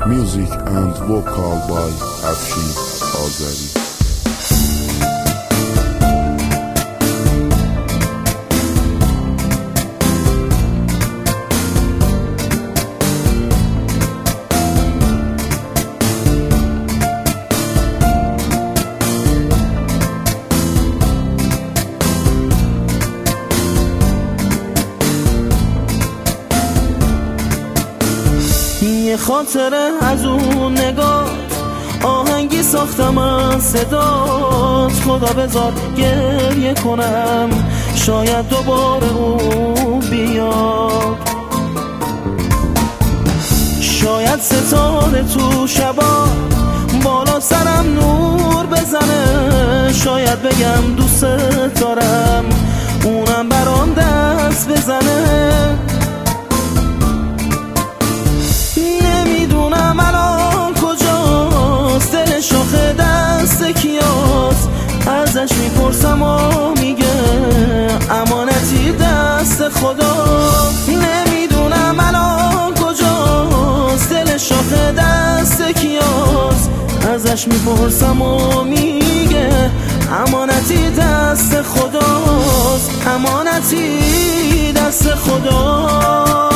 Music and vocal by Afshin Azari. یه خاطره از اون نگاه آهنگی ساختم از صدات، خدا بذار گریه کنم شاید دوباره اون بیاد، شاید ستاره تو شبا بالا سرم نور بزنه، شاید بگم دوست دارم اونم برام دست بزنه. نمیدونم الان کجاست، دل شاخ دست کیاست، ازش میپرسم و میگه امانتی دست خدا. نمیدونم الان کجاست، دل شاخ دست کیاست، ازش میپرسم و میگه امانتی دست خداست، امانتی دست خداست.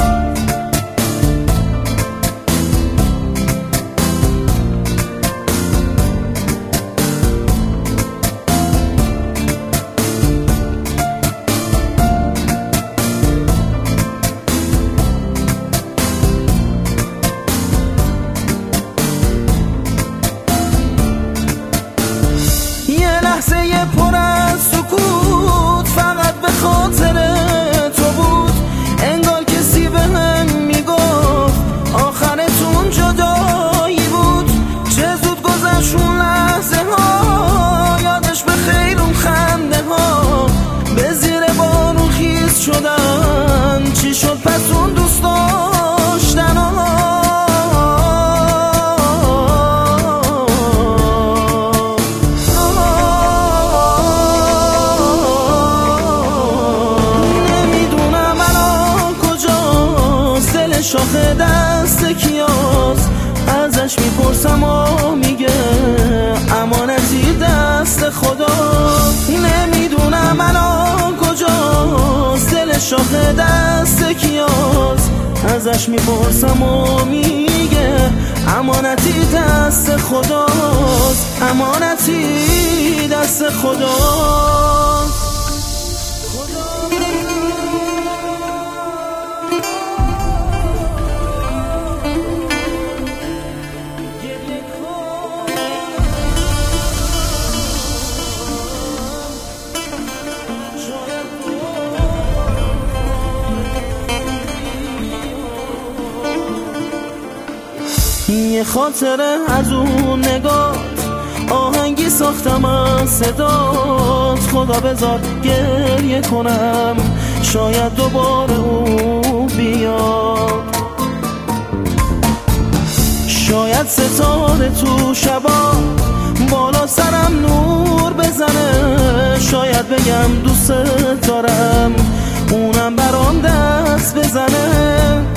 لحظه پر از سکوت فقط به خاطر تو بود، انگار کسی به هم میگفت آخرتون جدایی بود. چه زود گذشت اون لحظه ها، یادش به خیر اون خنده ها، به زیر بارون خیز شدن. چی شد پس اون دوست داشتن ها؟ شاخ دست کیاست، ازش میپرسم و میگه امانتی دست خدا. نمیدونم الان کجاست، دل شاخ دست کیاست، ازش میپرسم و میگه امانتی دست خداست، امانتی دست خداست. یه خاطره از اون نگاه آهنگی ساختم از صدات، خدا بذار گریه کنم شاید دوباره اون بیاد، شاید ستاره تو شبا بالا سرم نور بزنه، شاید بگم دوست دارم اونم برام دست بزنه.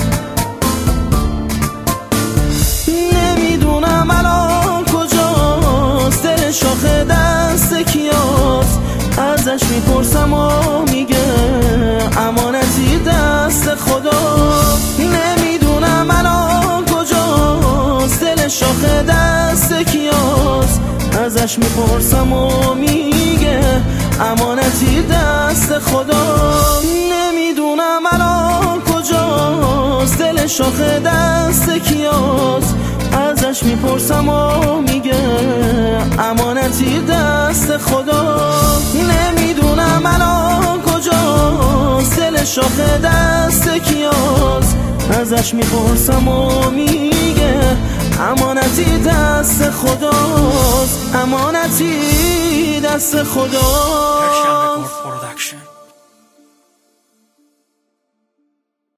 نمیدونم الان کجاست، دل شاخ دست کیاست، ازش میپرسم و میگه امانتی دست خدا. نمیدونم الان کجاست، دل شاخ دست کیاست، ازش میپرسم و میگه امانتی دست خدا. نمیدونم الان کجاست، دل شاخ دست کیاست، ازش میپرسم و میگه امانتی دست خدا. نمیدونم الان کجاست، دل شاخ دست کیاست، ازش میپرسم و میگه امانتی دست خداست، امانتی دست خداست.